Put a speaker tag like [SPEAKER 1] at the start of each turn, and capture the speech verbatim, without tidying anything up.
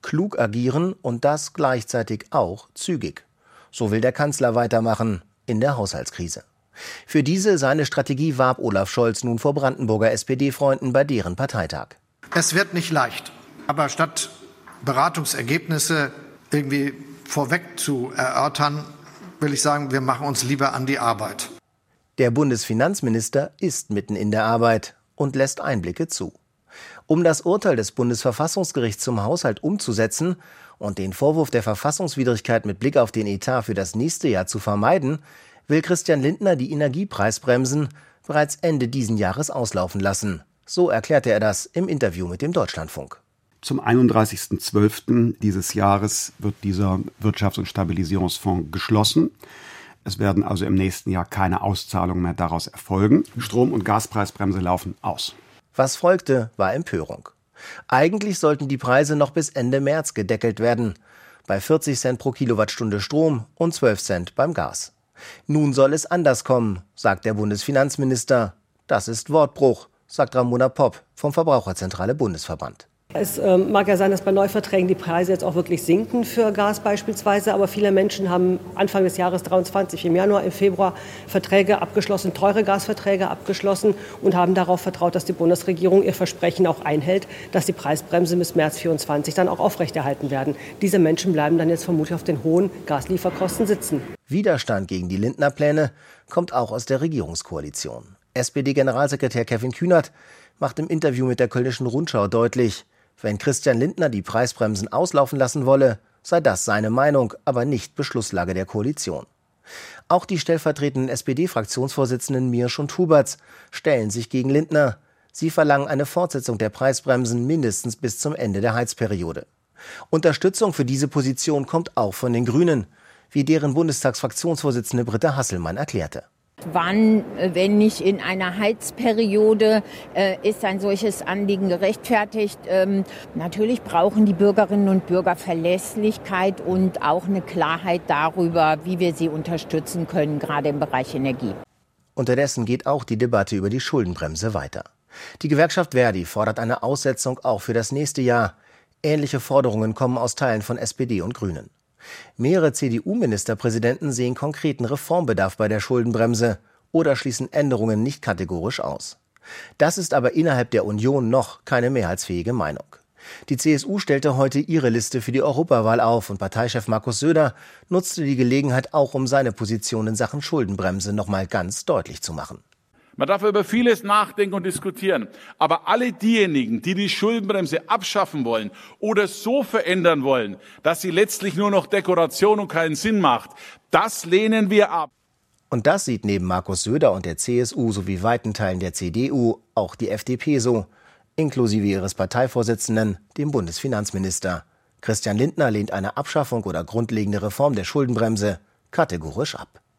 [SPEAKER 1] klug agieren und das gleichzeitig auch zügig. So will der Kanzler weitermachen in der Haushaltskrise. Für diese seine Strategie warb Olaf Scholz nun vor Brandenburger S P D-Freunden bei deren Parteitag.
[SPEAKER 2] Es wird nicht leicht, aber statt Beratungsergebnisse irgendwie vorweg zu erörtern, will ich sagen, wir machen uns lieber an die Arbeit.
[SPEAKER 1] Der Bundesfinanzminister ist mitten in der Arbeit und lässt Einblicke zu. Um das Urteil des Bundesverfassungsgerichts zum Haushalt umzusetzen und den Vorwurf der Verfassungswidrigkeit mit Blick auf den Etat für das nächste Jahr zu vermeiden, will Christian Lindner die Energiepreisbremsen bereits Ende diesen Jahres auslaufen lassen. So erklärte er das im Interview mit dem Deutschlandfunk.
[SPEAKER 3] Zum einunddreißigsten zwölften dieses Jahres wird dieser Wirtschafts- und Stabilisierungsfonds geschlossen. Es werden also im nächsten Jahr keine Auszahlungen mehr daraus erfolgen. Strom- und Gaspreisbremse laufen aus.
[SPEAKER 1] Was folgte, war Empörung. Eigentlich sollten die Preise noch bis Ende März gedeckelt werden. Bei vierzig Cent pro Kilowattstunde Strom und zwölf Cent beim Gas. Nun soll es anders kommen, sagt der Bundesfinanzminister. Das ist Wortbruch, sagt Ramona Popp vom Verbraucherzentrale Bundesverband.
[SPEAKER 4] Es äh, mag ja sein, dass bei Neuverträgen die Preise jetzt auch wirklich sinken für Gas beispielsweise, aber viele Menschen haben Anfang des Jahres dreiundzwanzig, im Januar, im Februar Verträge abgeschlossen, teure Gasverträge abgeschlossen und haben darauf vertraut, dass die Bundesregierung ihr Versprechen auch einhält, dass die Preisbremse bis März vierundzwanzig dann auch aufrechterhalten werden. Diese Menschen bleiben dann jetzt vermutlich auf den hohen Gaslieferkosten sitzen.
[SPEAKER 1] Widerstand gegen die Lindner-Pläne kommt auch aus der Regierungskoalition. S P D-Generalsekretär Kevin Kühnert macht im Interview mit der Kölnischen Rundschau deutlich, wenn Christian Lindner die Preisbremsen auslaufen lassen wolle, sei das seine Meinung, aber nicht Beschlusslage der Koalition. Auch die stellvertretenden S P D-Fraktionsvorsitzenden Miersch und Huberts stellen sich gegen Lindner. Sie verlangen eine Fortsetzung der Preisbremsen mindestens bis zum Ende der Heizperiode. Unterstützung für diese Position kommt auch von den Grünen, wie deren Bundestagsfraktionsvorsitzende Britta Hasselmann erklärte.
[SPEAKER 5] Wann, wenn nicht in einer Heizperiode, äh, ist ein solches Anliegen gerechtfertigt? Ähm, natürlich brauchen die Bürgerinnen und Bürger Verlässlichkeit und auch eine Klarheit darüber, wie wir sie unterstützen können, gerade im Bereich Energie.
[SPEAKER 1] Unterdessen geht auch die Debatte über die Schuldenbremse weiter. Die Gewerkschaft Verdi fordert eine Aussetzung auch für das nächste Jahr. Ähnliche Forderungen kommen aus Teilen von S P D und Grünen. Mehrere C D U-Ministerpräsidenten sehen konkreten Reformbedarf bei der Schuldenbremse oder schließen Änderungen nicht kategorisch aus. Das ist aber innerhalb der Union noch keine mehrheitsfähige Meinung. Die C S U stellte heute ihre Liste für die Europawahl auf und Parteichef Markus Söder nutzte die Gelegenheit auch, um seine Position in Sachen Schuldenbremse noch mal ganz deutlich zu machen.
[SPEAKER 6] Man darf über vieles nachdenken und diskutieren. Aber alle diejenigen, die die Schuldenbremse abschaffen wollen oder so verändern wollen, dass sie letztlich nur noch Dekoration und keinen Sinn macht, das lehnen wir ab.
[SPEAKER 1] Und das sieht neben Markus Söder und der C S U sowie weiten Teilen der C D U auch die F D P so, inklusive ihres Parteivorsitzenden, dem Bundesfinanzminister. Christian Lindner lehnt eine Abschaffung oder grundlegende Reform der Schuldenbremse kategorisch ab.